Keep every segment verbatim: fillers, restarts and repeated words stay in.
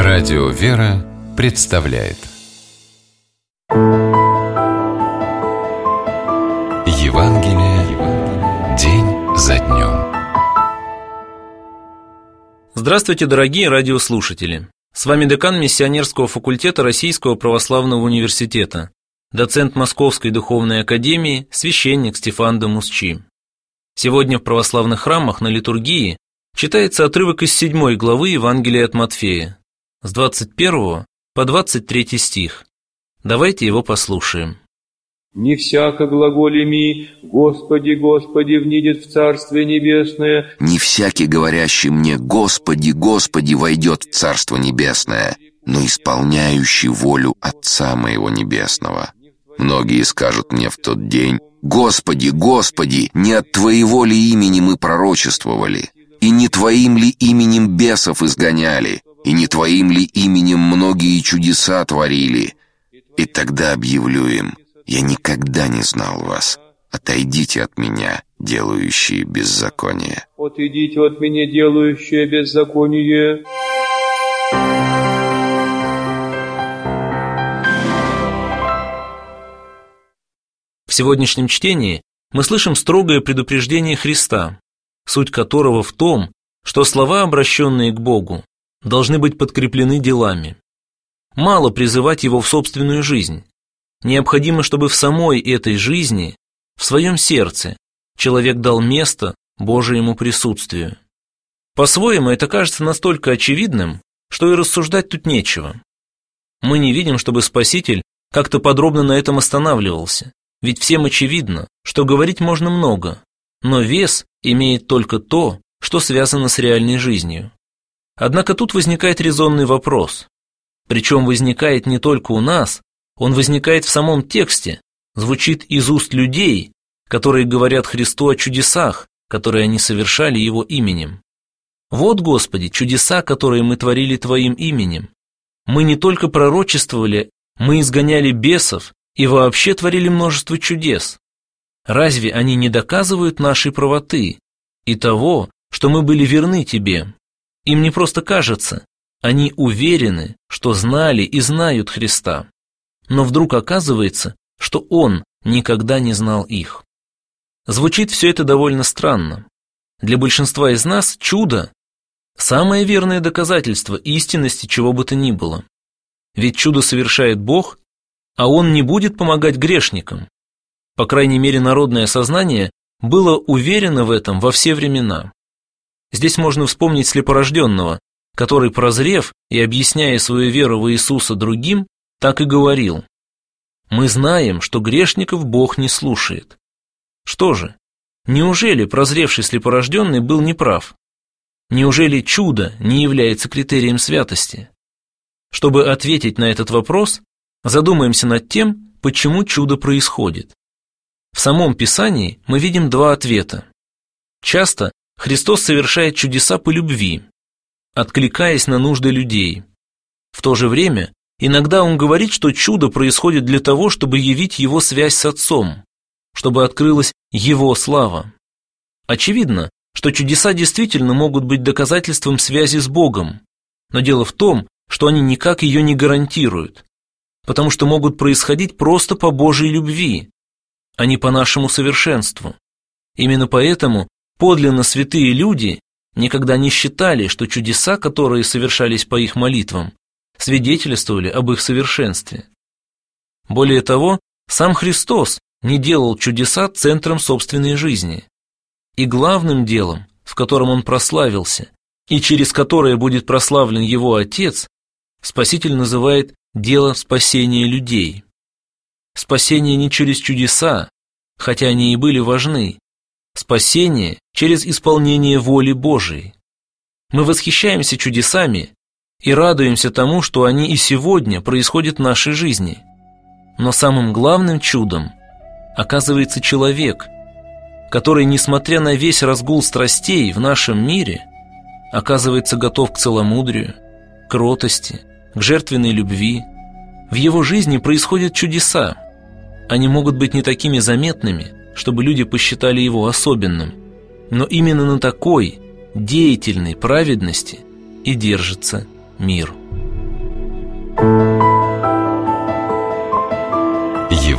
Радио «Вера» представляет Евангелие день за днем. Здравствуйте, дорогие радиослушатели! С вами декан Миссионерского факультета Российского православного университета, доцент Московской духовной академии, священник Стефан де Мусчи. Сегодня в православных храмах на литургии читается отрывок из седьмой главы Евангелия от Матфея, с двадцать первого по двадцать третий стих. Давайте его послушаем. «Не всяко глаголеми, Господи, Господи, внидет в Царствие Небесное». «Не всякий, говорящий мне, Господи, Господи, войдет в Царство Небесное, но исполняющий волю Отца моего Небесного. Многие скажут мне в тот день: Господи, Господи, не от Твоего ли имени мы пророчествовали? И не Твоим ли именем бесов изгоняли? И не Твоим ли именем многие чудеса творили? И тогда объявлю им: я никогда не знал вас. Отойдите от меня, делающие беззаконие». «Отойдите от меня, делающие беззаконие». В сегодняшнем чтении мы слышим строгое предупреждение Христа, суть которого в том, что слова, обращенные к Богу, должны быть подкреплены делами. Мало призывать Его в собственную жизнь. Необходимо, чтобы в самой этой жизни, в своем сердце, человек дал место Божьему присутствию. По-своему это кажется настолько очевидным, что и рассуждать тут нечего. Мы не видим, чтобы Спаситель как-то подробно на этом останавливался, ведь всем очевидно, что говорить можно много, но вес имеет только то, что связано с реальной жизнью. Однако тут возникает резонный вопрос. Причем возникает не только у нас, он возникает в самом тексте, звучит из уст людей, которые говорят Христу о чудесах, которые они совершали Его именем. «Вот, Господи, чудеса, которые мы творили Твоим именем. Мы не только пророчествовали, мы изгоняли бесов и вообще творили множество чудес. Разве они не доказывают нашей правоты и того, что мы были верны Тебе? Им не просто кажется, они уверены, что знали и знают Христа. Но вдруг оказывается, что Он никогда не знал их». Звучит все это довольно странно. Для большинства из нас чудо – самое верное доказательство истинности чего бы то ни было. Ведь чудо совершает Бог, а Он не будет помогать грешникам. По крайней мере, народное сознание было уверено в этом во все времена. Здесь можно вспомнить слепорожденного, который, прозрев и объясняя свою веру в Иисуса другим, так и говорил: «Мы знаем, что грешников Бог не слушает». Что же, неужели прозревший слепорожденный был неправ? Неужели чудо не является критерием святости? Чтобы ответить на этот вопрос, задумаемся над тем, почему чудо происходит. В самом Писании мы видим два ответа. Часто Христос совершает чудеса по любви, откликаясь на нужды людей. В то же время иногда Он говорит, что чудо происходит для того, чтобы явить Его связь с Отцом, чтобы открылась Его слава. Очевидно, что чудеса действительно могут быть доказательством связи с Богом, но дело в том, что они никак ее не гарантируют, потому что могут происходить просто по Божьей любви, а не по нашему совершенству. Именно поэтому подлинно святые люди никогда не считали, что чудеса, которые совершались по их молитвам, свидетельствовали об их совершенстве. Более того, сам Христос не делал чудеса центром собственной жизни. И главным делом, в котором Он прославился, и через которое будет прославлен Его Отец, Спаситель называет дело спасения людей. Спасение не через чудеса, хотя они и были важны. Спасение через исполнение воли Божией. Мы восхищаемся чудесами и радуемся тому, что они и сегодня происходят в нашей жизни. Но самым главным чудом оказывается человек, который, несмотря на весь разгул страстей в нашем мире, оказывается готов к целомудрию, к кротости, к жертвенной любви. В его жизни происходят чудеса. Они могут быть не такими заметными, чтобы люди посчитали его особенным, но именно на такой деятельной праведности и держится мир.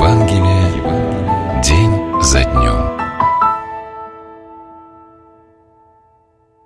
Евангелие день за днем.